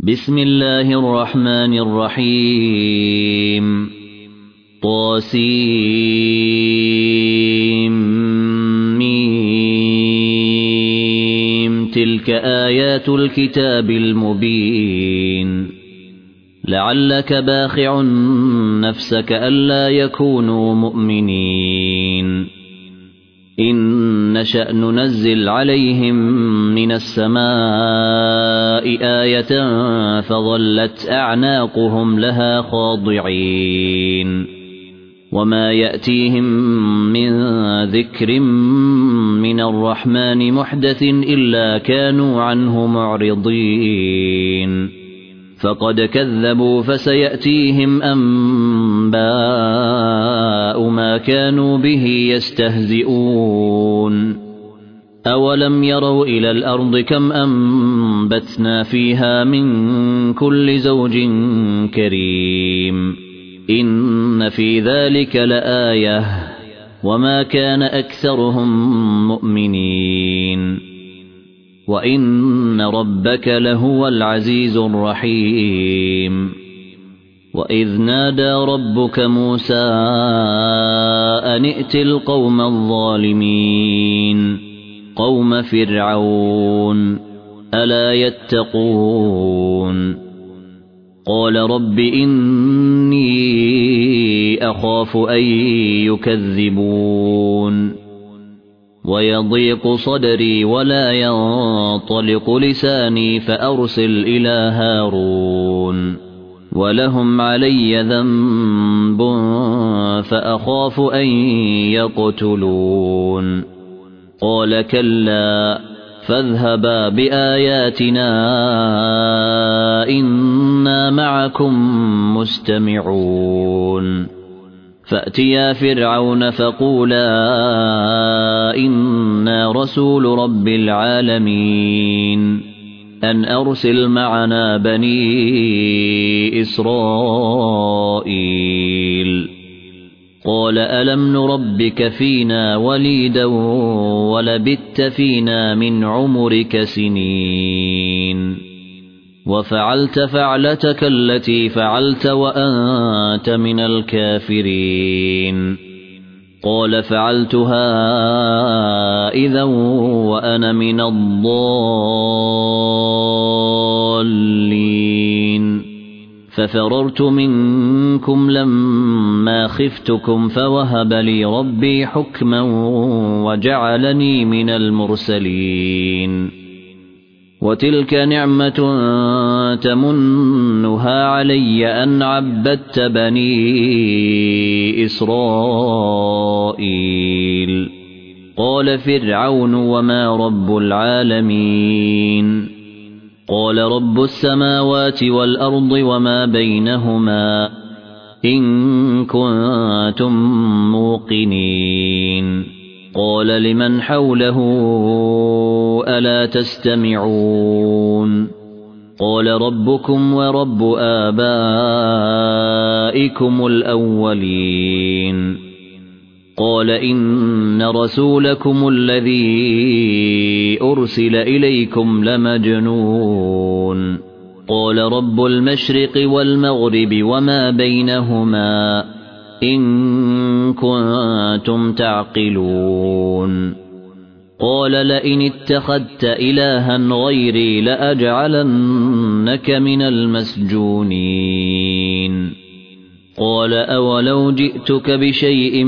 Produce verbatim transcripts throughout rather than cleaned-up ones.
بسم الله الرحمن الرحيم طاسيم ميم تلك آيات الكتاب المبين لعلك باخع نفسك ألا يكونوا مؤمنين إن نشأ ننزل عليهم من السماء آية فظلت أعناقهم لها خاضعين وما يأتيهم من ذكر من الرحمن محدث إلا كانوا عنه معرضين فقد كذبوا فسيأتيهم أنباء ما كانوا به يستهزئون أولم يروا إلى الأرض كم أنبتنا فيها من كل زوج كريم إن في ذلك لآية وما كان أكثرهم مؤمنين وإن ربك لهو العزيز الرحيم وإذ نادى ربك موسى أن ائت القوم الظالمين قوم فرعون ألا يتقون قال رب إني أخاف أن يكذبون ويضيق صدري ولا ينطلق لساني فأرسل إلى هارون ولهم علي ذنب فأخاف أن يقتلون قال كلا فاذهبا بآياتنا إنا معكم مستمعون فأتيا فرعون فقولا إنا رسول رب العالمين أن أرسل معنا بني إسرائيل قال ألم نربك فينا وليدا ولبثت فينا من عمرك سنين وفعلت فعلتك التي فعلت وأنت من الكافرين قال فعلتها إذا وأنا من الضالين ففررت منكم لما خفتكم فوهب لي ربي حكما وجعلني من المرسلين وتلك نعمة تمنها علي أن عبدت بني إسرائيل قال فرعون وما رب العالمين قال رب السماوات والأرض وما بينهما إن كنتم موقنين قال لمن حوله ألا تستمعون قال ربكم ورب آبائكم الأولين قال إن رسولكم الذي أرسل إليكم لمجنون قال رب المشرق والمغرب وما بينهما إن كنتم تعقلون قال لئن اتخذت إلها غيري لأجعلنك من المسجونين قال أولو جئتك بشيء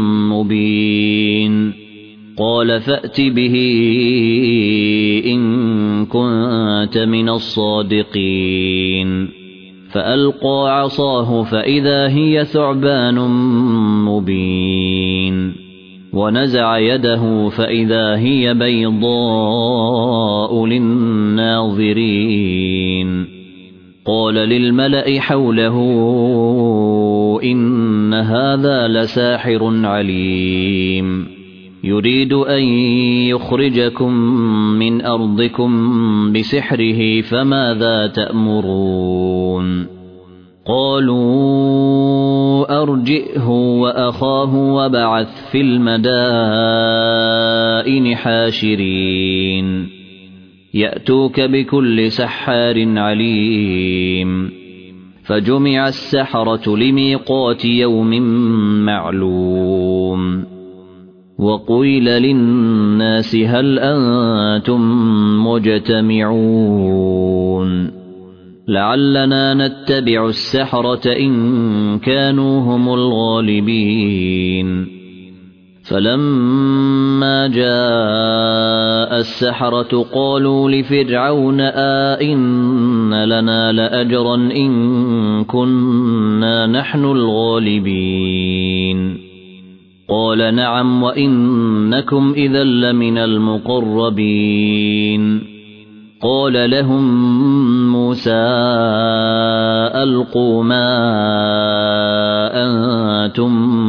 مبين قال فأت به إن كنت من الصادقين فألقى عصاه فإذا هي ثعبان مبين ونزع يده فإذا هي بيضاء للناظرين قال للملأ حوله إن هذا لساحر عليم يريد أن يخرجكم من أرضكم بسحره فماذا تأمرون قالوا أرجئه وأخاه وابعث في المدائن حاشرين يأتوك بكل سحار عليم فجمع السحرة لميقات يوم معلوم وقيل للناس هل أنتم مجتمعون لعلنا نتبع السحرة إن كانوا هم الغالبين فلما جاء السحرة قالوا لفرعون آئن لنا لأجرا إن كنا نحن الغالبين قال نعم وإنكم إذا لمن المقربين قال لهم موسى ألقوا ما أنتم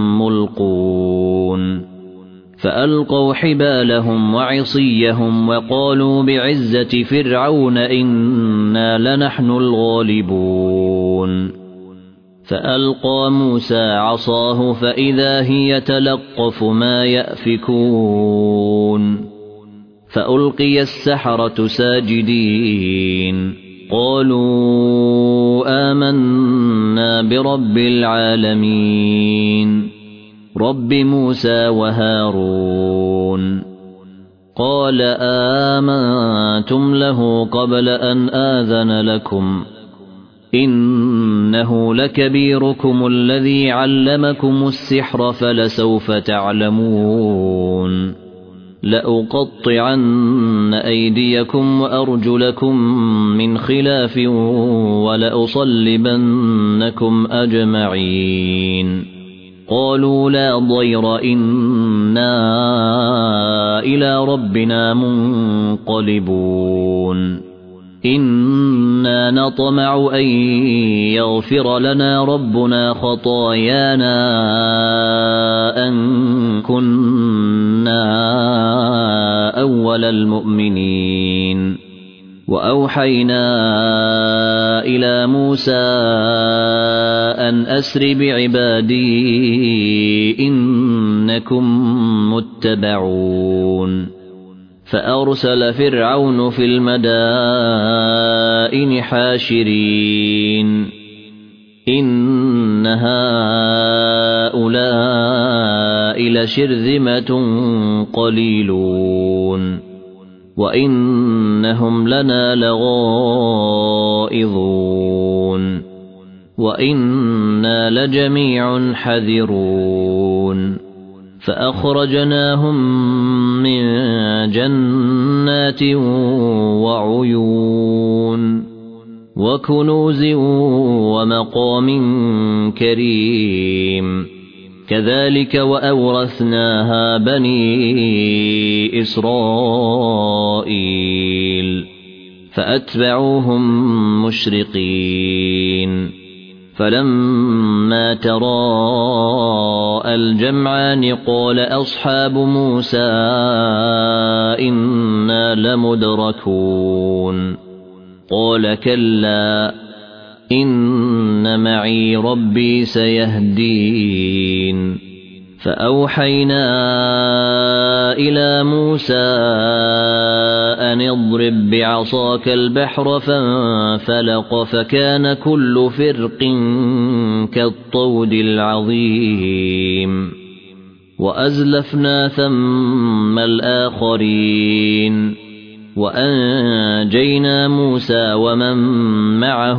ملقون فألقوا حبالهم وعصيهم وقالوا بعزة فرعون إنا لنحن الغالبون فألقى موسى عصاه فإذا هي تلقف ما يأفكون فألقي السحرة ساجدين قالوا آمنا برب العالمين رب موسى وهارون قال آمنتم له قبل أن آذن لكم إنه لكبيركم الذي علمكم السحر فلسوف تعلمون لأقطعن أيديكم وأرجلكم من خلاف ولأصلبنكم أجمعين قالوا لا ضير إنا إلى ربنا منقلبون إنا نطمع أن يغفر لنا ربنا خطايانا أن كنا أول المؤمنين وأوحينا إلى موسى أن أسر بعبادي إنكم متبعون فأرسل فرعون في المدائن حاشرين إن هؤلاء لشرذمة قليلون وإنهم لنا لغائظون وإنا لجميع حذرون فأخرجناهم من جنات وعيون وكنوز ومقام كريم كذلك وأورثناها بني إسرائيل فأتبعوهم مشرقين فلما تراءى الجمعان قال أصحاب موسى إنا لمدركون قال كلا إن معي ربي سيهدين فأوحينا إلى موسى أن اضرب بعصاك البحر فانفلق فكان كل فرق كالطود العظيم وأزلفنا ثم الآخرين وأنجينا موسى ومن معه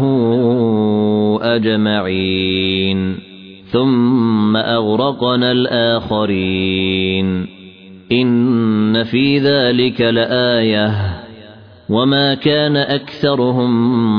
أجمعين ثم أغرقنا الآخرين إن في ذلك لآية وما كان أكثرهم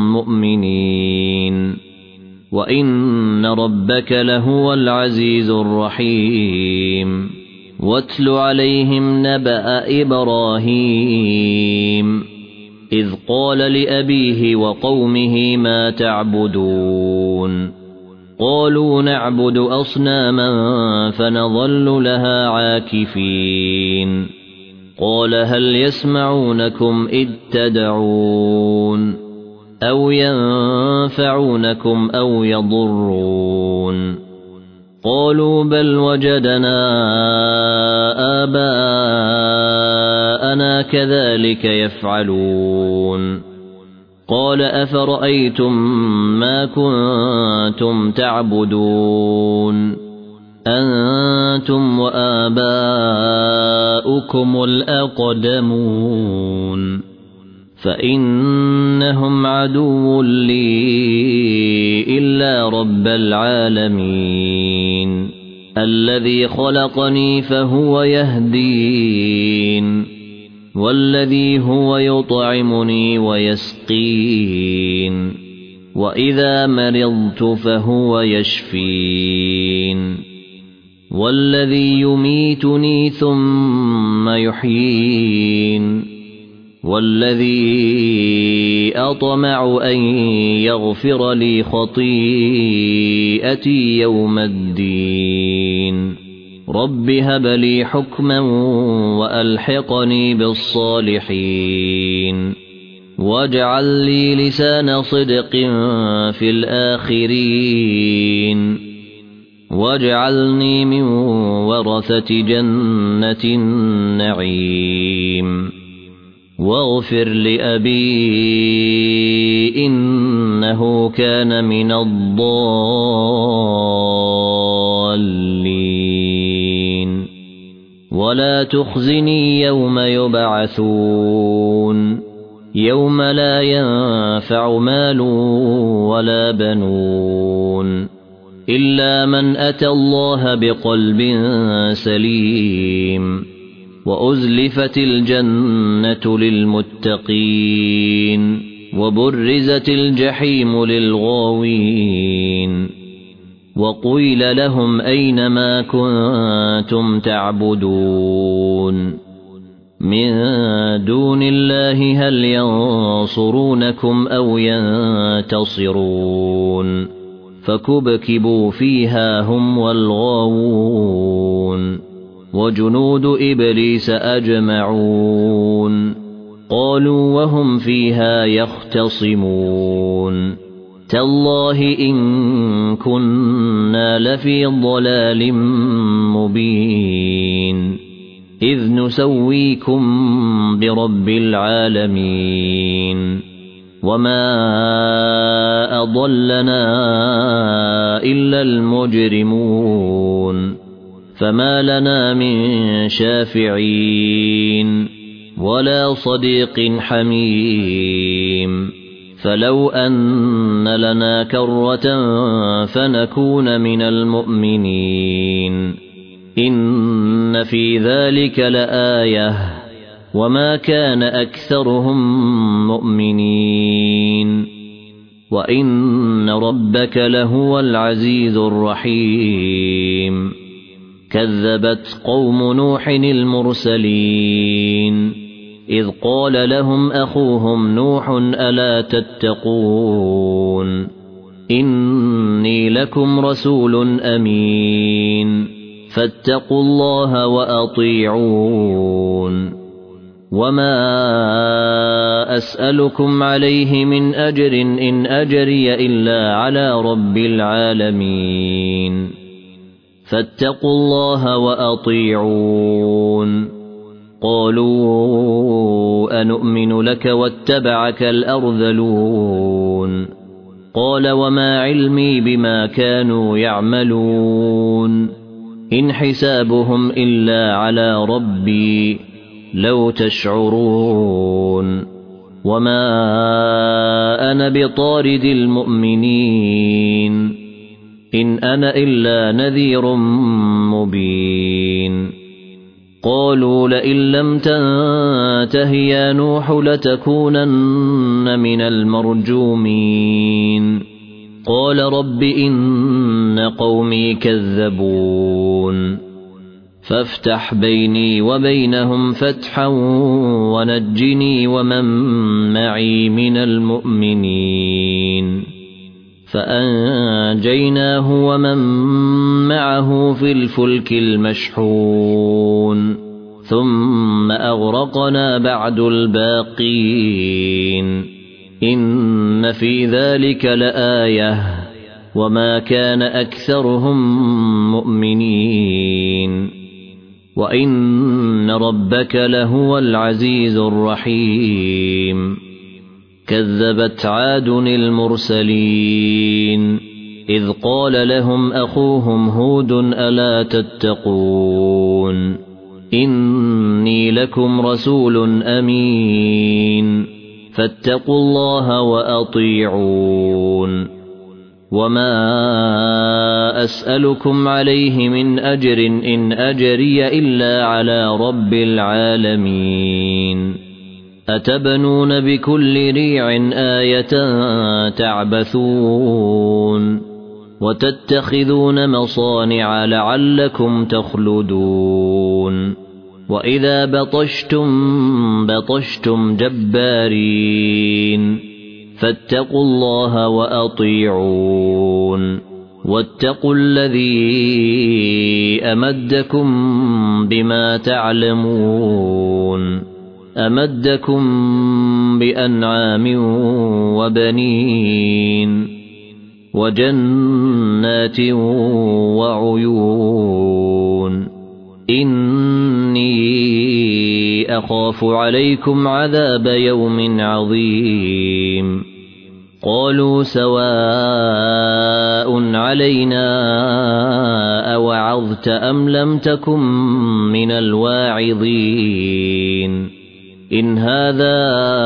مؤمنين وإن ربك لهو العزيز الرحيم واتل عليهم نبأ إبراهيم إذ قال لأبيه وقومه ما تعبدون قالوا نعبد أصناما فنظل لها عاكفين قال هل يسمعونكم إذ تدعون أو ينفعونكم أو يضرون قالوا بل وجدنا آباءنا كذلك يفعلون قال أفرأيتم ما كنتم تعبدون أنتم وآباؤكم الأقدمون فإنهم عدو لي إلا رب العالمين الذي خلقني فهو يهدين والذي هو يطعمني ويسقين وإذا مرضت فهو يشفين والذي يميتني ثم يحيين والذي أطمع أن يغفر لي خطيئتي يوم الدين رب هب لي حكما وألحقني بالصالحين واجعل لي لسان صدق في الآخرين واجعلني من ورثة جنة النعيم واغفر لأبي إنه كان من الضالين ولا تخزني يوم يبعثون يوم لا ينفع مال ولا بنون إلا من أتى الله بقلب سليم وأزلفت الجنة للمتقين وبرزت الجحيم للغاوين وقيل لهم أين ما كنتم تعبدون من دون الله هل ينصرونكم أو ينتصرون فكبكبوا فيها هم والغاوون وجنود إبليس أجمعون قالوا وهم فيها يختصمون تالله إن كنا لفي ضلال مبين إذ نسويكم برب العالمين وما أضلنا إلا المجرمون فما لنا من شافعين ولا صديق حميم فلو أن لنا كرة فنكون من المؤمنين إن في ذلك لآية وما كان أكثرهم مؤمنين وإن ربك لهو العزيز الرحيم كذبت قوم نوح المرسلين إذ قال لهم أخوهم نوح ألا تتقون إني لكم رسول أمين فاتقوا الله وأطيعون وما أسألكم عليه من أجر إن أجري إلا على رب العالمين فاتقوا الله وأطيعون قالوا أنؤمن لك واتبعك الأرذلون قال وما علمي بما كانوا يعملون إن حسابهم إلا على ربي لو تشعرون وما أنا بطارد المؤمنين إن أنا إلا نذير مبين قالوا لئن لم تنته يا نوح لتكونن من المرجومين قال رب إن قومي كذبون فافتح بيني وبينهم فتحا ونجني ومن معي من المؤمنين فأنجيناه ومن معه في الفلك المشحون ثم أغرقنا بعد الباقين إن في ذلك لآية وما كان أكثرهم مؤمنين وإن ربك لهو العزيز الرحيم كذبت عاد المرسلين إذ قال لهم أخوهم هود ألا تتقون إني لكم رسول أمين فاتقوا الله وأطيعون وما أسألكم عليه من أجر إن أجري إلا على رب العالمين أتبنون بكل ريع آية تعبثون وتتخذون مصانع لعلكم تخلدون وإذا بطشتم بطشتم جبارين فاتقوا الله وأطيعون واتقوا الذي أمدكم بما تعلمون أمدكم بأنعام وبنين وجنات وعيون إني أخاف عليكم عذاب يوم عظيم قالوا سواء علينا أوعظت أم لم تكن من الواعظين إن هذا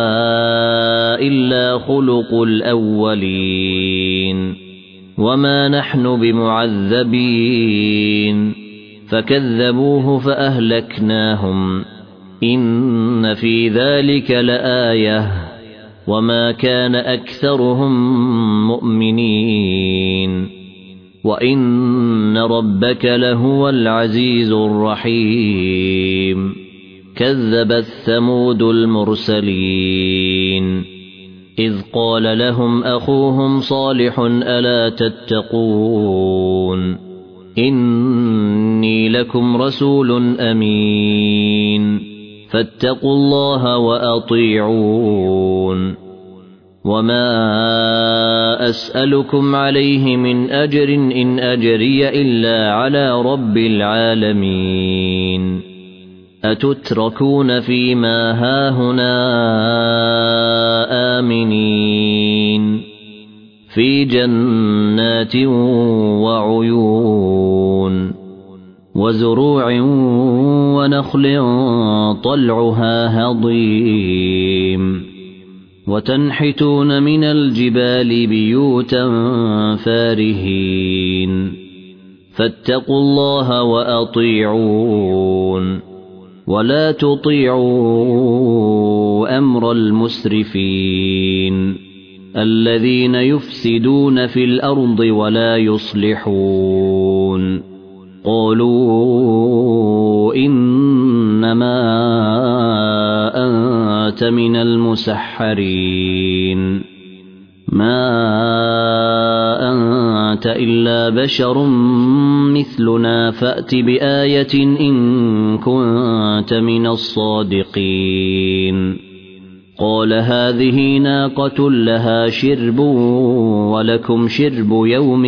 إلا خلق الأولين وما نحن بمعذبين فكذبوه فأهلكناهم إن في ذلك لآية وما كان أكثرهم مؤمنين وإن ربك لهو العزيز الرحيم كذبت ثمود المرسلين إذ قال لهم أخوهم صالح ألا تتقون إني لكم رسول أمين فاتقوا الله وأطيعون وما أسألكم عليه من أجر إن أجري إلا على رب العالمين أتتركون فيما هاهنا آمنين في جنات وعيون وزروع ونخل طلعها هضيم وتنحتون من الجبال بيوتا فارهين فاتقوا الله وأطيعون ولا تطيعوا أمر المسرفين الذين يفسدون في الأرض ولا يصلحون قالوا إنما أنت من المسحرين ما أنت إلا بشر مثلنا فأت بآية إن كنت من الصادقين قال هذه ناقة لها شرب ولكم شرب يوم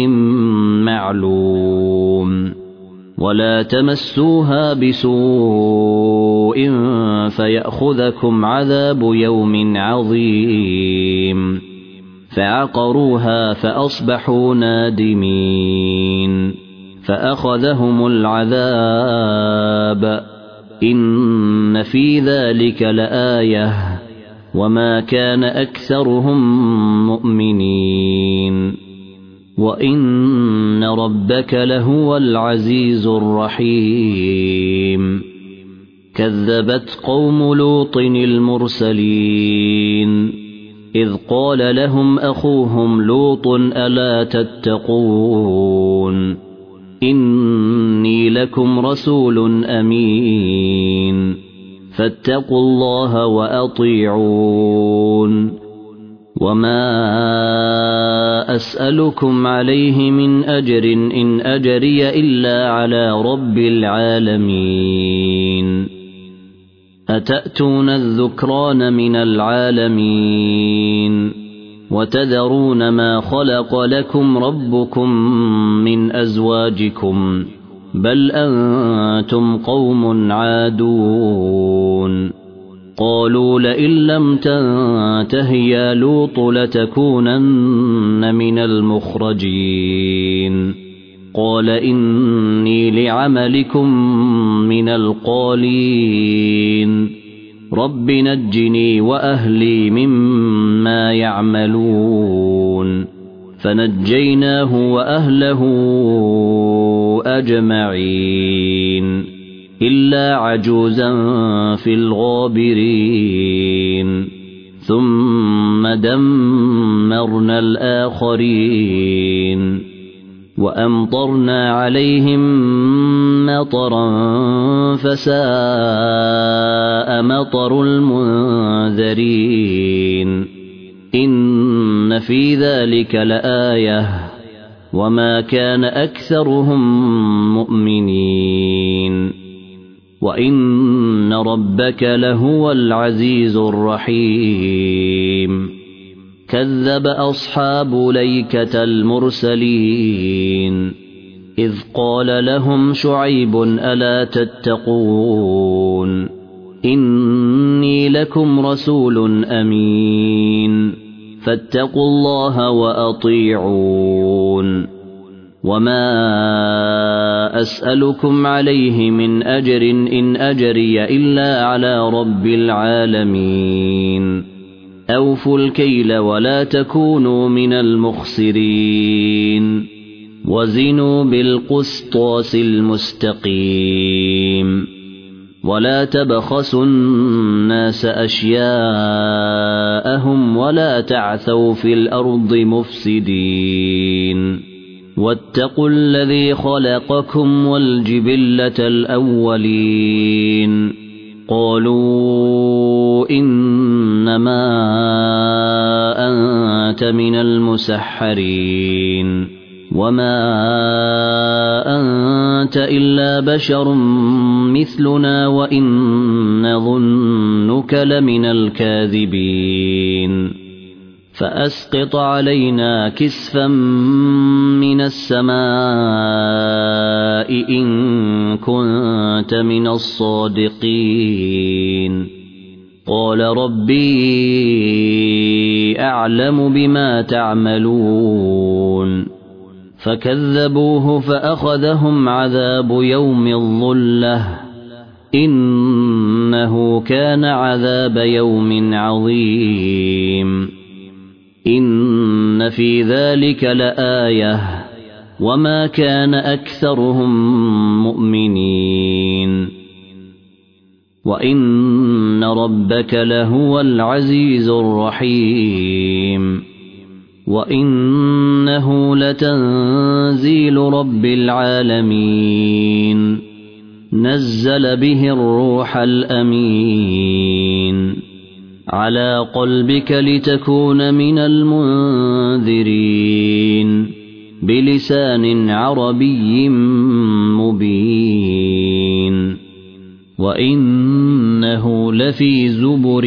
معلوم ولا تمسوها بسوء فيأخذكم عذاب يوم عظيم فعقروها فأصبحوا نادمين فأخذهم العذاب إن في ذلك لآية وما كان أكثرهم مؤمنين وإن ربك لهو العزيز الرحيم كذبت قوم لوط المرسلين إذ قال لهم أخوهم لوط ألا تتقون إني لكم رسول أمين فاتقوا الله وأطيعون وما أسألكم عليه من أجر إن أجري إلا على رب العالمين أتأتون الذكران من العالمين وتذرون ما خلق لكم ربكم من أزواجكم بل أنتم قوم عادون قالوا لئن لم تنته يا لوط لتكونن من المخرجين قال إني لعملكم من القالين رب نجني وأهلي مما يعملون فنجيناه وأهله أجمعين إلا عجوزا في الغابرين ثم دمرنا الآخرين وأمطرنا عليهم مطرا فساء مطر المنذرين إن في ذلك لآية وما كان أكثرهم مؤمنين وإن ربك لهو العزيز الرحيم كذب أصحاب ليكة المرسلين إذ قال لهم شعيب ألا تتقون إني لكم رسول أمين فاتقوا الله وأطيعون وما أسألكم عليه من أجر إن أجري إلا على رب العالمين أوفوا الكيل ولا تكونوا من المخسرين وزنوا بالقسطاس المستقيم ولا تبخسوا الناس أشياءهم ولا تعثوا في الأرض مفسدين واتقوا الذي خلقكم والجبلة الأولين قالوا إنما أنت من المسحرين وما أنت إلا بشر مثلنا وإن نظنك لمن الكاذبين فأسقط علينا كسفا من السماء إن كنت من الصادقين قال ربي أعلم بما تعملون فكذبوه فأخذهم عذاب يوم الظلة إنه كان عذاب يوم عظيم إن في ذلك لآية وما كان أكثرهم مؤمنين وإن ربك لهو العزيز الرحيم وإنه لتنزيل رب العالمين نزل به الروح الأمين على قلبك لتكون من المنذرين بلسان عربي مبين وإنه لفي زبر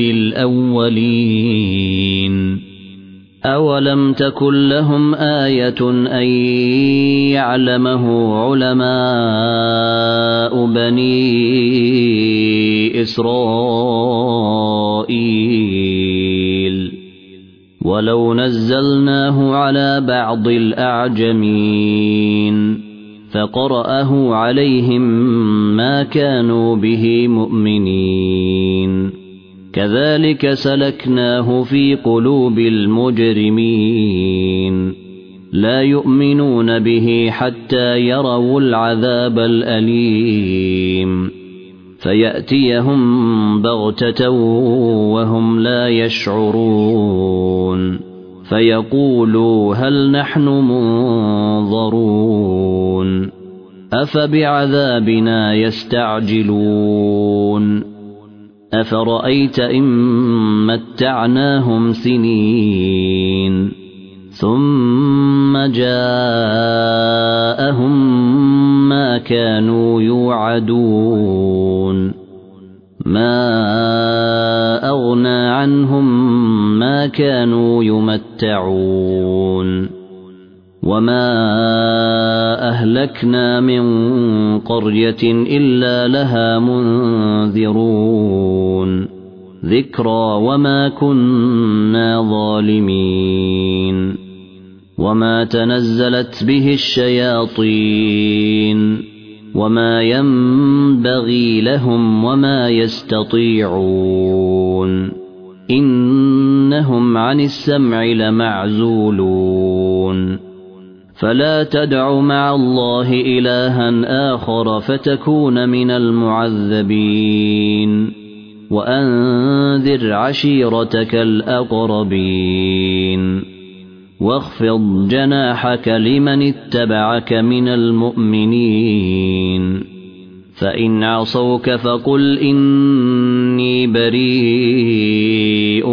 الأولين أولم تكن لهم آية أن يعلمه علماء بني إسرائيل ولو نزلناه على بعض الأعجمين فقرأه عليهم ما كانوا به مؤمنين كذلك سلكناه في قلوب المجرمين لا يؤمنون به حتى يروا العذاب الأليم فيأتيهم بغتة وهم لا يشعرون فيقولوا هل نحن منظرون أفبعذابنا يستعجلون أفرأيت إن متعناهم سنين ثم جاءهم ما كانوا يوعدون ما أغنى عنهم ما كانوا يمتعون وما أهلكنا من قرية إلا لها منذرون ذكرى وما كنا ظالمين وما تنزلت به الشياطين وما ينبغي لهم وما يستطيعون إنهم عن السمع لمعزولون فلا تدع مع الله إلها آخر فتكون من المعذبين وأنذر عشيرتك الأقربين واخفض جناحك لمن اتبعك من المؤمنين فإن عصوك فقل إني بريء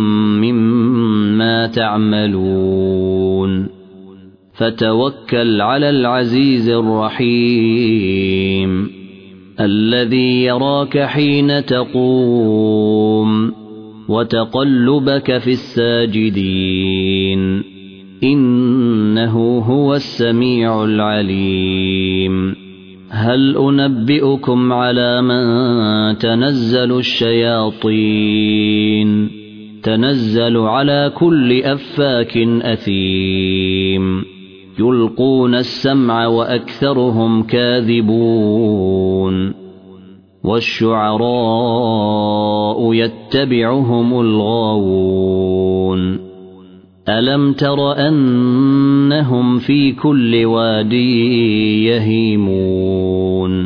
مما تعملون فتوكل على العزيز الرحيم الذي يراك حين تقوم وتقلبك في الساجدين إنه هو السميع العليم هل أنبئكم على من تنزل الشياطين تنزل على كل أفاك أثيم يلقون السمع وأكثرهم كاذبون والشعراء يتبعهم الغاوون ألم تر أنهم في كل واد يهيمون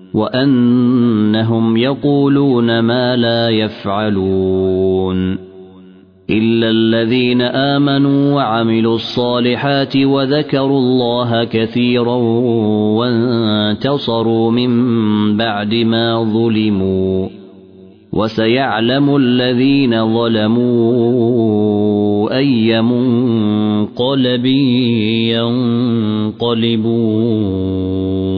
وأنهم يقولون ما لا يفعلون إلا الذين آمنوا وعملوا الصالحات وذكروا الله كثيرا وانتصروا من بعد ما ظلموا وسيعلم الذين ظلموا أي منقلب ينقلبون